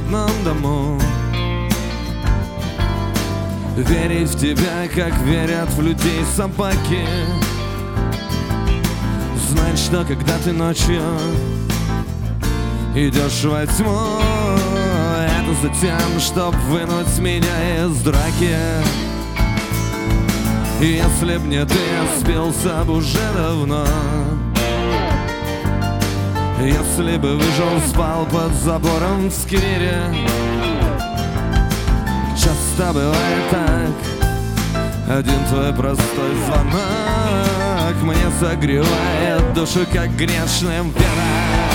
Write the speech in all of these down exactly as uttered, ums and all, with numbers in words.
родном дому. Верить в тебя, как верят в людей собаки. Знать, что когда ты ночью идешь во тьму, это за тем, чтоб вынуть меня из драки. Если б не ты, я спился бы уже давно. Если бы выжил, спал под забором в сквере. Часто бывает так, один твой простой звонок мне согревает душу, как грешным вера.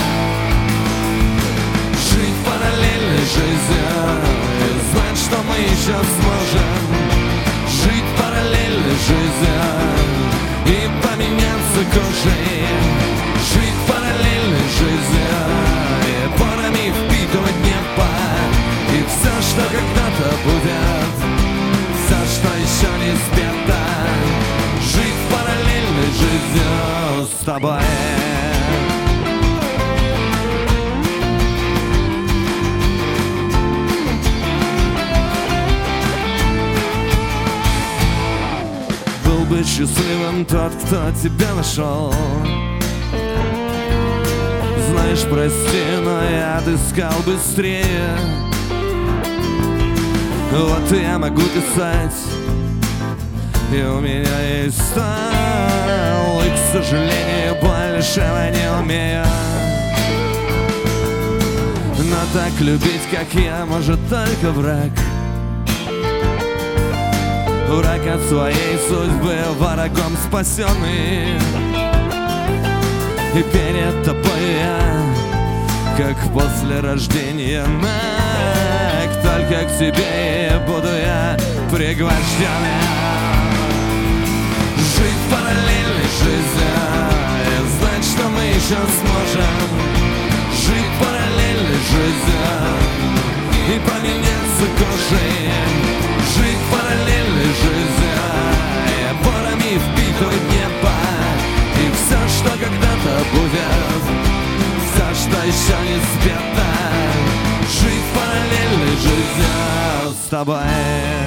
Жить параллельной жизнью и знать, что мы еще сможем жить параллельной жизнью и поменяться кожей. Жить параллельной жизнью и порами впитывать небо и все, что когда-то будет, все, что еще не спето. Жить параллельной жизнью с тобой. Был бы счастливым тот, кто тебя нашел. Знаешь, прости, но я отыскал быстрее. Вот и я могу писать, и у меня есть стал, и, к сожалению, большего не умею. Но так любить, как я, может только враг. Враг от своей судьбы, врагом спасенный. И перед тобой я, как после рождения наг, только к тебе буду я пригвожден. Жить параллельной жизнью и знать, что мы еще сможем жить параллельной жизнью и поменяться кожей. Жить параллельной жизнью и порами впитывать небо и все, что когда-то будет, все, что еще не спето. Жить параллельной жизнью с тобой.